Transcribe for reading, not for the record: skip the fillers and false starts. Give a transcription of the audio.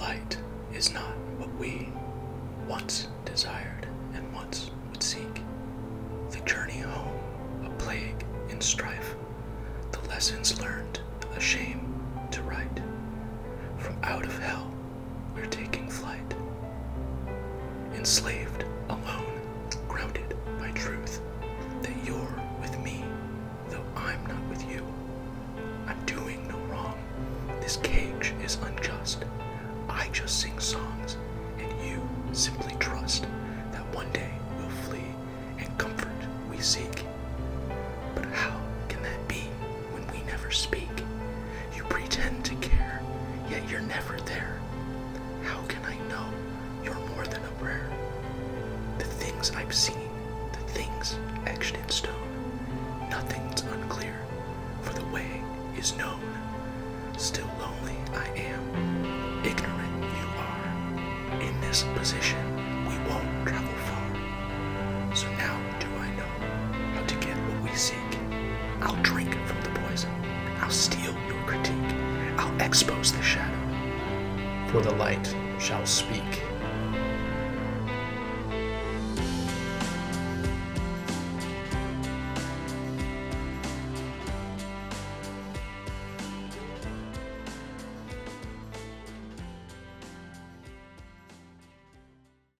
light is not what we once desired and once would seek. The journey home, a plague in strife, the lessons learned, a shame to write. From out of hell, we're taking flight. Enslaved, alone, grounded by truth, that you're with me, though I'm not with you. I'm doing no wrong, this cage is unjust. I just sing songs, and you simply trust that one day we'll flee and comfort we seek. But how can that be when we never speak? You pretend to care, yet you're never there. How can I know you're more than a prayer? The things I've seen, the things etched in stone, nothing's unclear, for the way is known. Still lonely I am, ignorant you are. In this position we won't travel far. So now do I know how to get what we seek. I'll drink from the poison, I'll steal your critique, I'll expose the shadow, for the light shall speak.